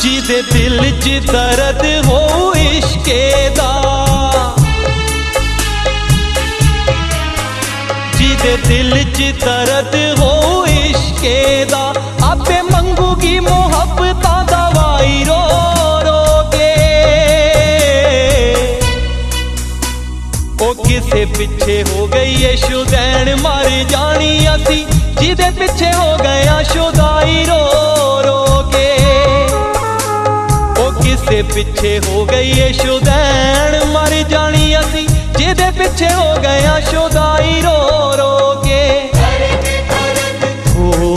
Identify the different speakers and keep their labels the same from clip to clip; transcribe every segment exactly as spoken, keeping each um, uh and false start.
Speaker 1: जिदे दिल च दर्द हो इश्के दा, जिदे दिल च दर्द हो इश्के दा, आपे मंगूगी मोहब्बतां दा वाई रो रो के। ओ किसे पिछे हो गई है शुदैन मर जानी असी, जिदे पिछे हो गया शुदाई रो रो के। ओ किसे पिछे हो गई है शुदैन मर जानी असी, जिदे पिछे हो गया शुदाई रो रो के। हो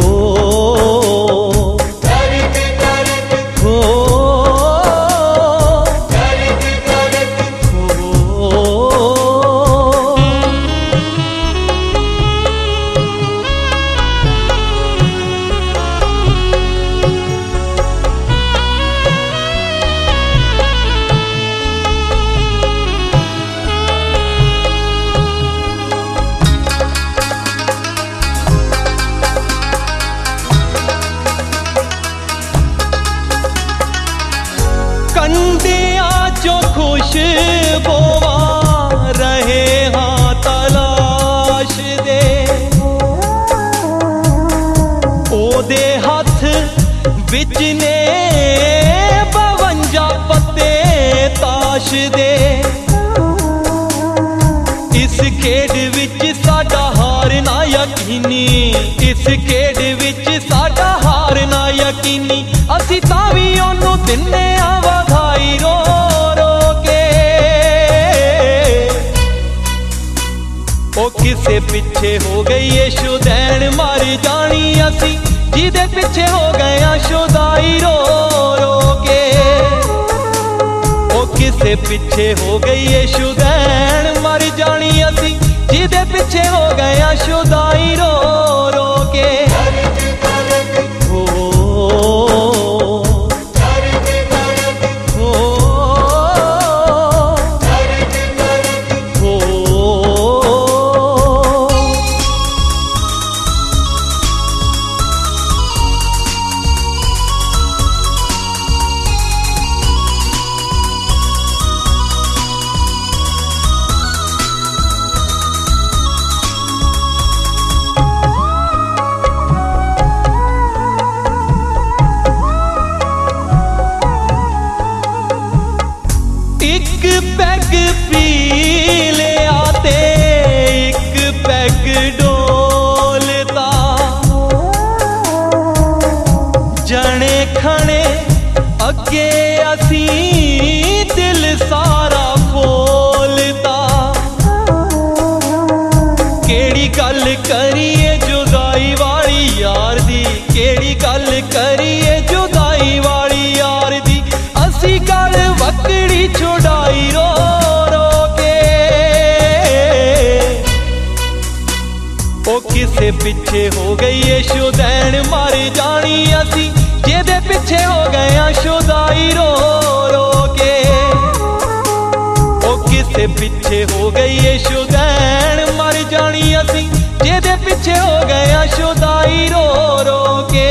Speaker 1: कंडिया जो खुशबुआ रहे हाँ तलाश दे, ओदे हथ बिच ने बवंजा पत्ते ताश दे। इस खेड विच साडा हार ना यकीनी, इस खेड विच साडा हार ना यकीनी, असी तां वी ओनू दिन्ने आ वधाई रो रो के। ओ किसे पिछे हो गई है शुदैन मर जानी असी, जिदे पिछे हो गया शुदाई रो रो के। ओ किसे पिछे हो गई है शुदैन मर जानी असी, जिदे पिछे हो गया शुदाई रो रो के। एक पैग पी लिया ते एक पैग डोलता, जने खने अगे असी दिल सारा बोलता। केड़ी गल करिए जुदाई वाली यार दी, केड़ी गल करिए जुदाई वाली यार दी, असी गल वकड़ी छुड़ाई रो रो के। ओ किसे पिछे हो गई है शुदैन मर जानी असी, जिदे पिछे हो गया शुदाई रो रो के। ओ किसे पिछे हो गई है शुदैन मर जानी असी, जिदे पिछे हो गया शुदाई रो रो के।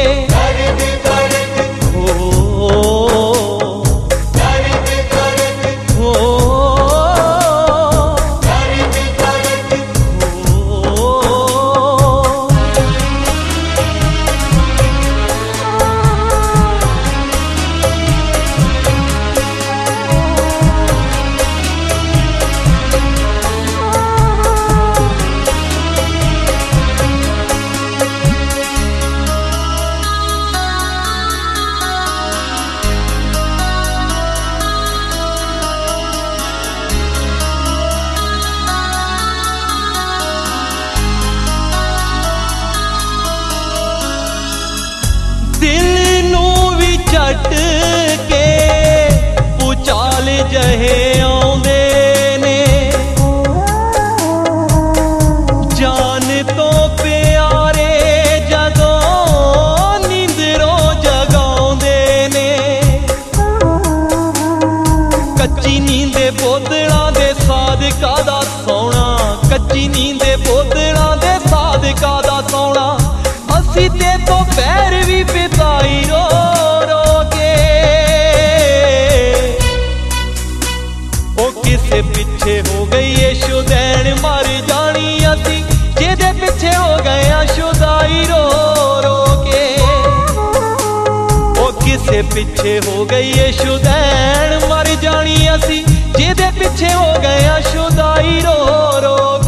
Speaker 1: झट के पुचाल जहे आउंदे ने, जान तो प्यारे जदों नींदरों जगाउंदे ने। कच्ची नींदे बोतलां दे सादका दा सौना, कच्ची नींदे बोतलां दे सादका दा सौना, असी ते तो पैर भी पिताई रो रो के। किसे पीछे हो गई यशोदैन मर जानी असी, जिहदे पीछे हो गए शुदाई रो रो के। ओ किसे पीछे हो गई यशोदैन मर जानी असी, जिहदे पीछे हो गए शुदाई रो रो के।